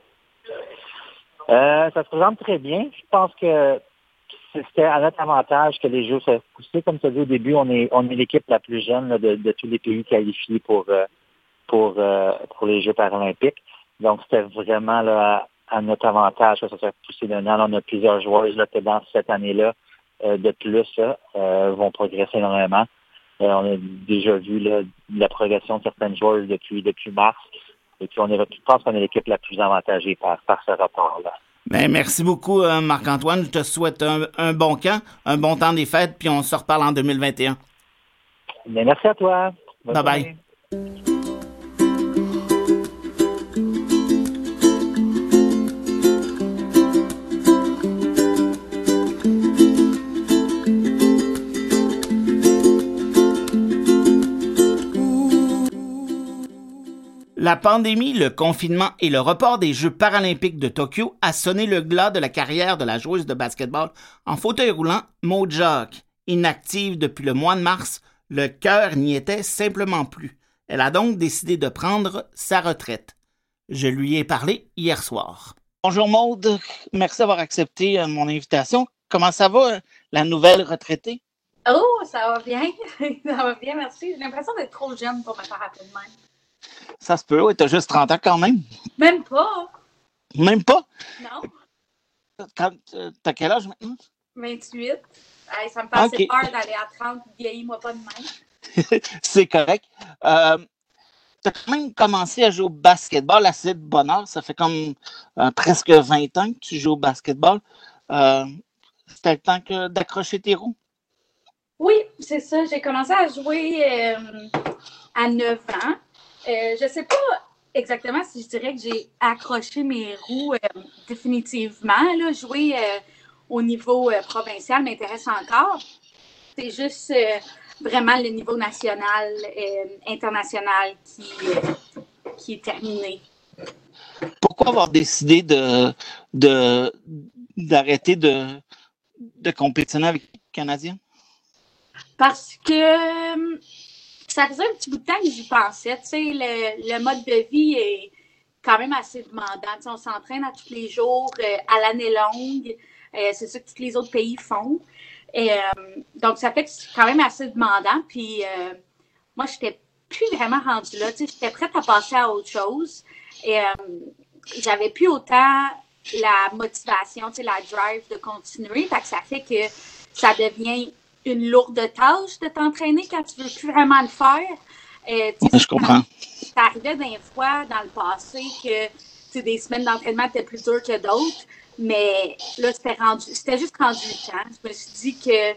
Ça se présente très bien. Je pense que c'était à notre avantage que les Jeux soient poussés. Comme tu as dit au début, on est l'équipe la plus jeune là, de tous les pays qualifiés pour les Jeux paralympiques. Donc, c'était vraiment là, à notre avantage que ça soit poussé d'un an. Là, on a plusieurs joueurs là, que dans cette année-là, de plus, vont progresser énormément. On a déjà vu là, la progression de certaines joueuses depuis mars. Et puis, je pense qu'on est l'équipe la plus avantagée par ce rapport-là. Ben, merci beaucoup, Marc-Antoine. Je te souhaite un bon camp, un bon temps des fêtes, puis on se reparle en 2021. Bien, merci à toi. Bye-bye. La pandémie, le confinement et le report des Jeux paralympiques de Tokyo a sonné le glas de la carrière de la joueuse de basketball en fauteuil roulant Maud Jacques. Inactive depuis le mois de mars, le cœur n'y était simplement plus. Elle a donc décidé de prendre sa retraite. Je lui ai parlé hier soir. Bonjour Maud, merci d'avoir accepté mon invitation. Comment ça va, la nouvelle retraitée? Oh, ça va bien. Ça va bien, merci. J'ai l'impression d'être trop jeune pour me faire appeler de même. Ça se peut, oui, t'as juste 30 ans quand même. Même pas. Même pas? Non. T'as quel âge maintenant? 28. Hey, ça me fait assez peur d'aller à 30, vieillis-moi pas de même. C'est correct. T'as quand même commencé à jouer au basketball assez de bonne heure. Ça fait comme presque 20 ans que tu joues au basketball. C'était le temps d'accrocher tes roues? Oui, c'est ça. J'ai commencé à jouer à 9 ans. Je ne sais pas exactement si je dirais que j'ai accroché mes roues définitivement. Là, jouer au niveau provincial m'intéresse encore. C'est juste vraiment le niveau national, international qui est terminé. Pourquoi avoir décidé d'arrêter de compétitionner avec les Canadiens? Parce que ça faisait un petit bout de temps que j'y pensais. Tu sais, le mode de vie quand même assez demandant. On s'entraîne à tous les jours, à l'année longue. C'est ça que tous les autres pays font. Donc, ça fait que c'est quand même assez demandant. Puis, moi, je n'étais plus vraiment rendue là. J'étais prête à passer à autre chose. J'avais plus autant la motivation, la drive de continuer. Fait que ça fait que ça devient une lourde tâche de t'entraîner quand tu veux plus vraiment le faire. Je comprends. Ça arrivait des fois dans le passé que des semaines d'entraînement étaient plus dures que d'autres, mais là, c'était juste rendu le temps. Je me suis dit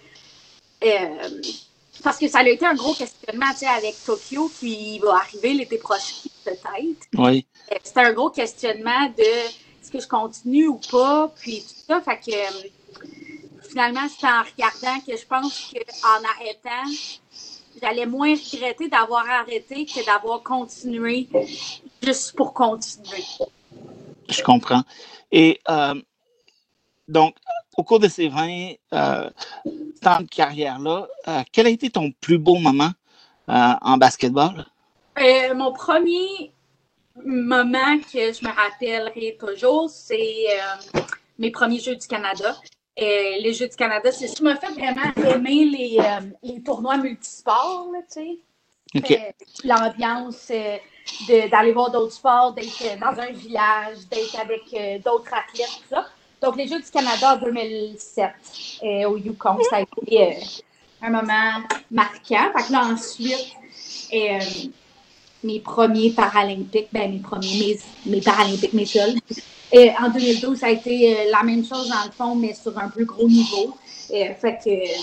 que parce que ça a été un gros questionnement avec Tokyo qui va arriver l'été prochain, peut-être. Oui. C'était un gros questionnement de est-ce que je continue ou pas, puis tout ça. Fait que finalement, c'est en regardant que je pense qu'en arrêtant, j'allais moins regretter d'avoir arrêté que d'avoir continué juste pour continuer. Je comprends. Et donc, au cours de ces 20 temps de carrière-là, quel a été ton plus beau moment en basketball? Mon premier moment que je me rappellerai toujours, c'est mes premiers Jeux du Canada. Les Jeux du Canada, c'est ce qui m'a fait vraiment aimer les tournois multisports, tu sais. Okay. L'ambiance d'aller voir d'autres sports, d'être dans un village, d'être avec d'autres athlètes, tout ça. Donc, les Jeux du Canada en 2007 au Yukon, ça a été un moment marquant. Fait que là, ensuite, mes premiers Paralympiques, mes Paralympiques, mes seuls. En 2012, ça a été la même chose dans le fond, mais sur un plus gros niveau. Fait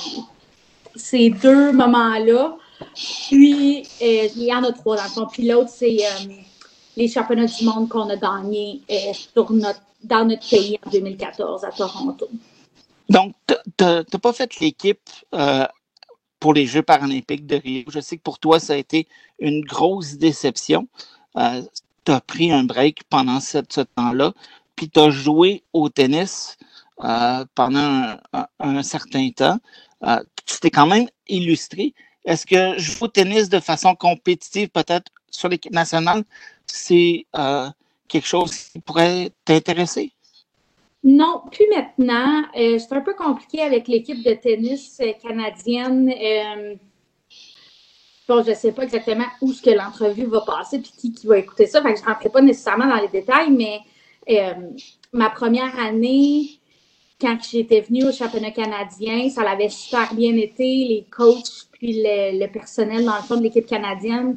que ces deux moments-là, puis il y en a trois dans le fond. Puis l'autre, c'est les championnats du monde qu'on a gagnés dans notre pays en 2014 à Toronto. Donc, tu n'as pas fait l'équipe pour les Jeux paralympiques de Rio. Je sais que pour toi, ça a été une grosse déception. Tu as pris un break pendant ce temps-là, puis tu as joué au tennis pendant un certain temps. Tu t'es quand même illustré. Est-ce que jouer au tennis de façon compétitive, peut-être sur l'équipe nationale, c'est quelque chose qui pourrait t'intéresser? Non, plus maintenant. C'est un peu compliqué avec l'équipe de tennis canadienne. Bon, je ne sais pas exactement où ce que l'entrevue va passer puis qui va écouter ça. Fait que je ne rentrerai pas nécessairement dans les détails, mais ma première année, quand j'étais venue au championnat canadien, ça l'avait super bien été. Les coachs puis le personnel, dans le fond, de l'équipe canadienne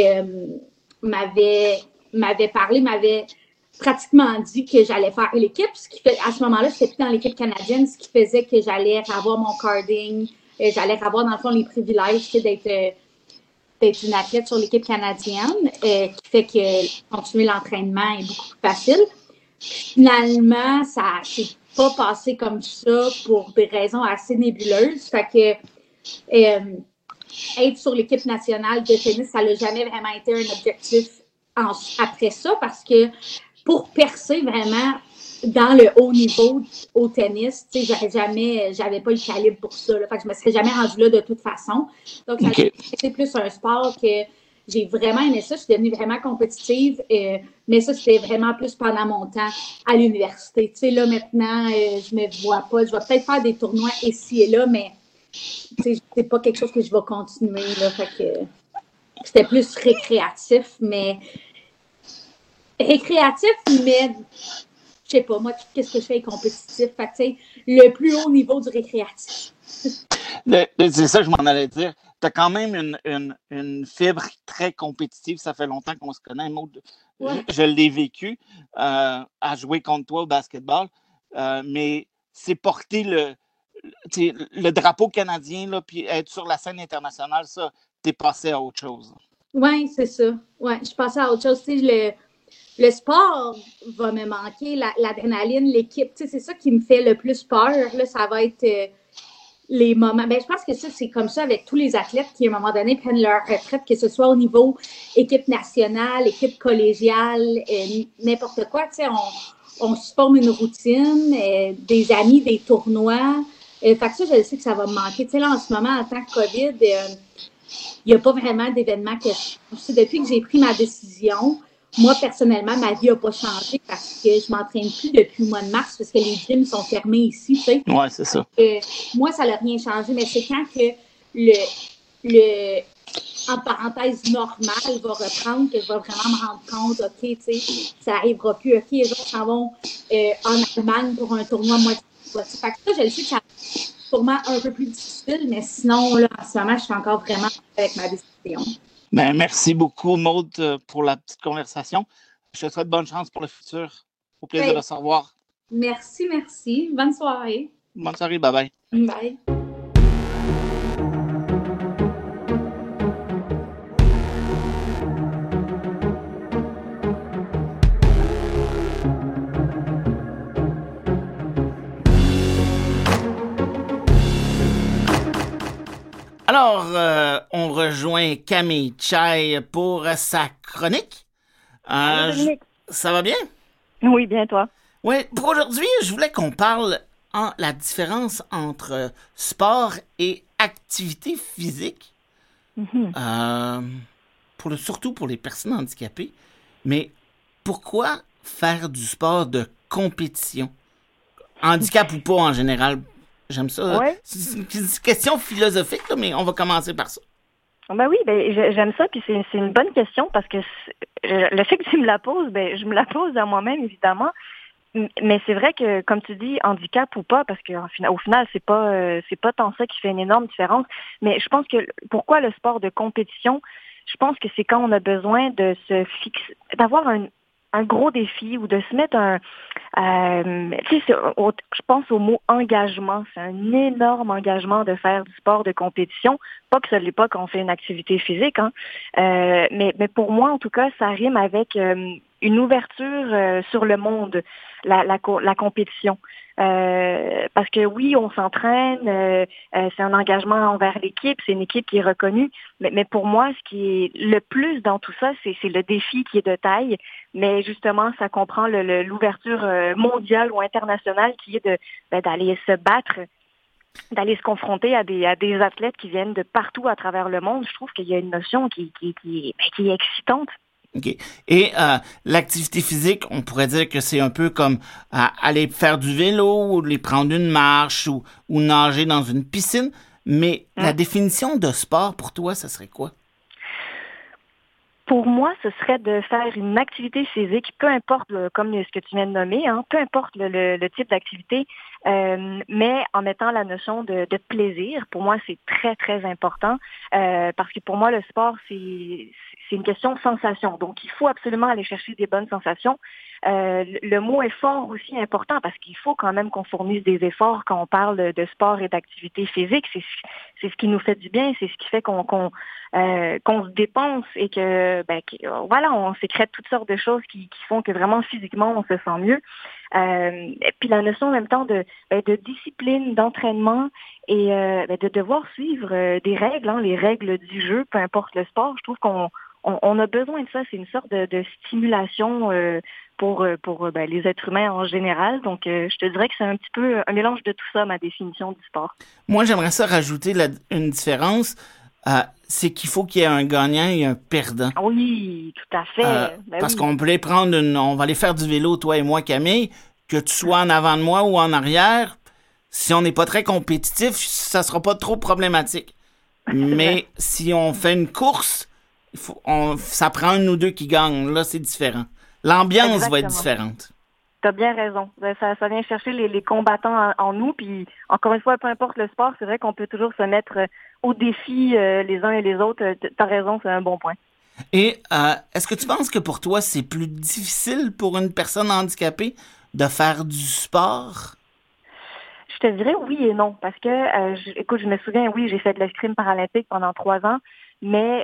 m'avait parlé, m'avait pratiquement dit que j'allais faire l'équipe. Ce qui fait, à ce moment-là, c'était plus dans l'équipe canadienne, ce qui faisait que j'allais avoir mon carding, j'allais avoir, dans le fond, les privilèges d'être une athlète sur l'équipe canadienne, qui fait que continuer l'entraînement est beaucoup plus facile. Finalement, ça s'est pas passé comme ça pour des raisons assez nébuleuses. Fait que être sur l'équipe nationale de tennis, ça n'a jamais vraiment été un objectif après ça, parce que pour percer vraiment dans le haut niveau au tennis, tu sais, j'avais pas le calibre pour ça. Là, fait que je me serais jamais rendue là de toute façon. Donc, ça a été plus un sport que j'ai vraiment aimé ça. Je suis devenue vraiment compétitive, mais ça, c'était vraiment plus pendant mon temps à l'université. Tu sais, là, maintenant, je me vois pas. Je vais peut-être faire des tournois ici et là, mais tu sais, c'est pas quelque chose que je vais continuer. Là, fait que c'était plus récréatif, mais je sais pas, moi, qu'est-ce que je fais est compétitif. Fait que, tu sais, le plus haut niveau du récréatif. C'est ça que je m'en allais dire. Tu as quand même une fibre très compétitive. Ça fait longtemps qu'on se connaît. Maud, ouais. Je l'ai vécu à jouer contre toi au basketball. Mais c'est porter le drapeau canadien, là, puis être sur la scène internationale, ça, t'es passé à autre chose. Oui, c'est ça. Ouais, je suis passée à autre chose. Tu sais, le sport va me manquer, l'adrénaline, l'équipe. Tu sais, c'est ça qui me fait le plus peur. Là, ça va être les moments. Ben, je pense que ça, c'est comme ça avec tous les athlètes qui, à un moment donné, prennent leur retraite, que ce soit au niveau équipe nationale, équipe collégiale, n'importe quoi. Tu sais, on se forme une routine, des amis, des tournois. Fait que ça, je sais que ça va me manquer. Tu sais, là, en ce moment, en tant que COVID, il n'y a pas vraiment d'événements que depuis que j'ai pris ma décision, moi, personnellement, ma vie n'a pas changé parce que je m'entraîne plus depuis le mois de mars parce que les gyms sont fermés ici, tu sais. Ouais, c'est ça. Moi, ça n'a rien changé, mais c'est quand que le en parenthèse, normal va reprendre, que je vais vraiment me rendre compte, OK, tu sais, ça n'arrivera plus. OK, les autres s'en vont en Allemagne pour un tournoi moitié. Fait que ça, je le sais que ça sûrement un peu plus difficile, mais sinon, là, en ce moment, je suis encore vraiment avec ma décision. Ben, merci beaucoup, Maude, pour la petite conversation. Je te souhaite bonne chance pour le futur. Au plaisir de se revoir. Merci. Bonne soirée. Bonne soirée, bye-bye. Bye. Alors, on rejoint Camille Chai pour sa chronique. Ça va bien? Oui, bien, toi. Oui, pour aujourd'hui, je voulais qu'on parle la différence entre sport et activité physique, surtout pour les personnes handicapées. Mais pourquoi faire du sport de compétition? Handicap ou pas en général? J'aime ça. Ouais. C'est une question philosophique, là, mais on va commencer par ça. Ben oui, j'aime ça, puis c'est une bonne question parce que le fait que tu me la poses, je me la pose à moi-même, évidemment. Mais c'est vrai que, comme tu dis, handicap ou pas, parce qu'au final, c'est pas tant ça qui fait une énorme différence. Mais je pense que pourquoi le sport de compétition? Je pense que c'est quand on a besoin de se fixer, d'avoir un gros défi ou de se mettre je pense au mot engagement. C'est un énorme engagement de faire du sport de compétition. Pas que ça l'est pas quand on fait une activité physique, hein. Mais pour moi, en tout cas, ça rime avec une ouverture sur le monde, la compétition. Parce que oui, on s'entraîne, c'est un engagement envers l'équipe, c'est une équipe qui est reconnue, mais pour moi, ce qui est le plus dans tout ça, c'est le défi qui est de taille, mais justement, ça comprend l'ouverture mondiale ou internationale qui est d'aller se battre, d'aller se confronter à des athlètes qui viennent de partout à travers le monde. Je trouve qu'il y a une notion qui est excitante. OK. Et l'activité physique, on pourrait dire que c'est un peu comme aller faire du vélo ou aller prendre une marche ou nager dans une piscine. Mais la définition de sport, pour toi, ça serait quoi? Pour moi, ce serait de faire une activité physique, peu importe, comme ce que tu viens de nommer, hein, peu importe le type d'activité, mais en mettant la notion de plaisir. Pour moi, c'est très, très important parce que pour moi, le sport, c'est une question de sensation. Donc, il faut absolument aller chercher des bonnes sensations. Le mot effort aussi important parce qu'il faut quand même qu'on fournisse des efforts quand on parle de sport et d'activité physique. C'est ce qui nous fait du bien, c'est ce qui fait qu'on se dépense et que voilà, on sécrète toutes sortes de choses qui font que vraiment physiquement on se sent mieux. Et puis la notion en même temps de discipline, d'entraînement et de devoir suivre des règles, hein, les règles du jeu, peu importe le sport. Je trouve qu'on a besoin de ça. C'est une sorte de stimulation pour les êtres humains en général. Donc, je te dirais que c'est un petit peu un mélange de tout ça, ma définition du sport. Moi, j'aimerais ça rajouter une différence. C'est qu'il faut qu'il y ait un gagnant et un perdant. Oui, tout à fait. Parce qu'on peut on va aller faire du vélo, toi et moi, Camille, que tu sois en avant de moi ou en arrière. Si on n'est pas très compétitif, ça sera pas trop problématique. Mais si on fait une course, ça prend un ou deux qui gagnent. Là, c'est différent. L'ambiance va être différente. T'as bien raison. Ça vient chercher les combattants en nous. Puis, encore une fois, peu importe le sport, c'est vrai qu'on peut toujours se mettre au défi les uns et les autres. T'as raison, c'est un bon point. Et est-ce que tu penses que pour toi, c'est plus difficile pour une personne handicapée de faire du sport? Je te dirais oui et non. Parce que, écoute, je me souviens, oui, j'ai fait de l'escrime paralympique pendant 3 ans, mais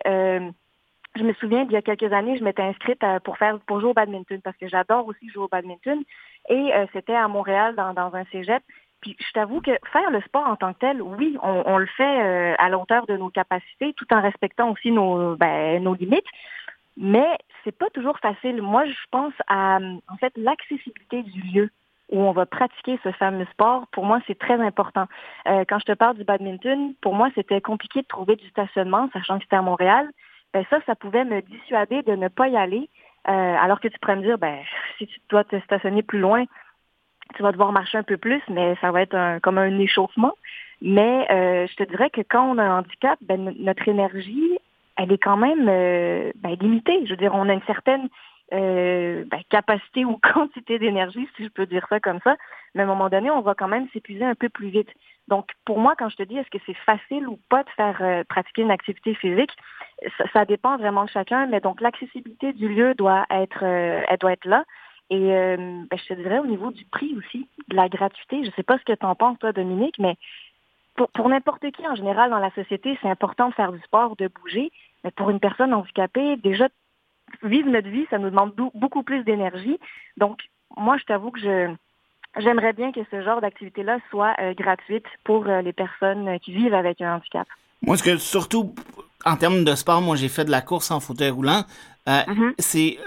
je me souviens, d'il y a quelques années, je m'étais inscrite pour jouer au badminton parce que j'adore aussi jouer au badminton. Et c'était à Montréal, dans un cégep. Puis je t'avoue que faire le sport en tant que tel, oui, on le fait à la hauteur de nos capacités, tout en respectant aussi nos limites. Mais c'est pas toujours facile. Moi, je pense à, en fait, l'accessibilité du lieu où on va pratiquer ce fameux sport. Pour moi, c'est très important. Quand je te parle du badminton, pour moi, c'était compliqué de trouver du stationnement, sachant que c'était à Montréal. Ça pouvait me dissuader de ne pas y aller. Alors que tu pourrais me dire, si tu dois te stationner plus loin, tu vas devoir marcher un peu plus, mais ça va être comme un échauffement. Mais je te dirais que quand on a un handicap, notre énergie, elle est quand même limitée. Je veux dire, on a une certaine capacité ou quantité d'énergie, si je peux dire ça comme ça, mais à un moment donné, on va quand même s'épuiser un peu plus vite. Donc, pour moi, quand je te dis est-ce que c'est facile ou pas de faire pratiquer une activité physique, ça dépend vraiment de chacun, mais donc l'accessibilité du lieu doit être là. Et je te dirais au niveau du prix aussi, de la gratuité, je sais pas ce que tu en penses, toi, Dominique, mais pour n'importe qui en général dans la société, c'est important de faire du sport, de bouger, mais pour une personne handicapée, déjà, vivre notre vie, ça nous demande beaucoup plus d'énergie. Donc, moi, je t'avoue que j'aimerais bien que ce genre d'activité-là soit gratuite pour les personnes qui vivent avec un handicap. Moi, surtout en termes de sport, moi, j'ai fait de la course en fauteuil roulant. C'est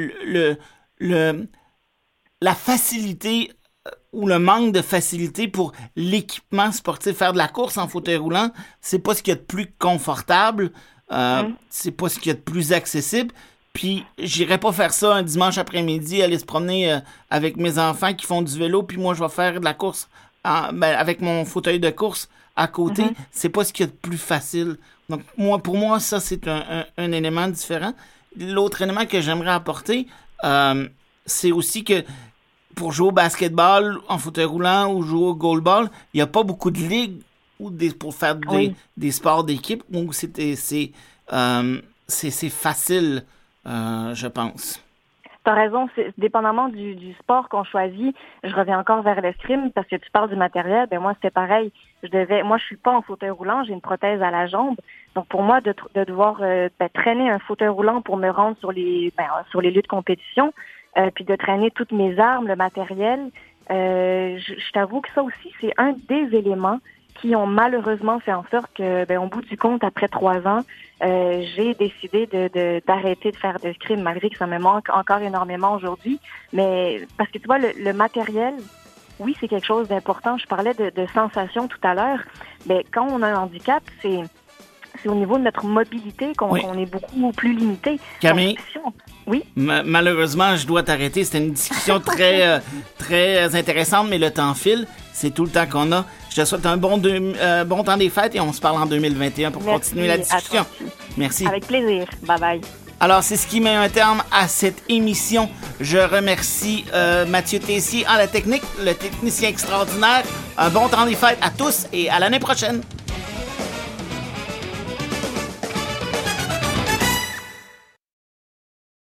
la facilité ou le manque de facilité pour l'équipement sportif. Faire de la course en fauteuil roulant, c'est pas ce qu'il y a de plus confortable, c'est pas ce qu'il y a de plus accessible. Puis j'irais pas faire ça un dimanche après-midi, aller se promener avec mes enfants qui font du vélo, puis moi je vais faire de la course avec mon fauteuil de course à côté. C'est pas ce qu'il y a de plus facile. Donc pour moi, ça c'est un élément différent. L'autre élément que j'aimerais apporter, c'est aussi que pour jouer au basketball en fauteuil roulant ou jouer au goalball, il n'y a pas beaucoup de ligues pour faire des sports d'équipe où c'est facile, je pense. Tu as raison, c'est dépendamment du sport qu'on choisit. Je reviens encore vers l'escrime parce que tu parles du matériel. Moi, c'était pareil. Moi, je suis pas en fauteuil roulant, j'ai une prothèse à la jambe. Donc, pour moi, de devoir traîner un fauteuil roulant pour me rendre sur les lieux de compétition, puis de traîner toutes mes armes, le matériel, je t'avoue que ça aussi, c'est un des éléments qui ont malheureusement fait en sorte que, au bout du compte, après 3 ans, j'ai décidé d'arrêter de faire de l'escrime, malgré que ça me manque encore énormément aujourd'hui. Mais parce que tu vois, le matériel, oui, c'est quelque chose d'important. Je parlais de sensation tout à l'heure. Mais quand on a un handicap, c'est au niveau de notre mobilité qu'on est beaucoup plus limité. Camille, oui? Malheureusement, je dois t'arrêter. C'était une discussion très, très intéressante, mais le temps file. C'est tout le temps qu'on a. Je te souhaite un bon temps des fêtes et on se parle en 2021 pour continuer la discussion. Merci. Avec plaisir. Bye-bye. Alors, c'est ce qui met un terme à cette émission. Je remercie Mathieu Tessier à la technique, le technicien extraordinaire. Un bon temps des fêtes à tous et à l'année prochaine.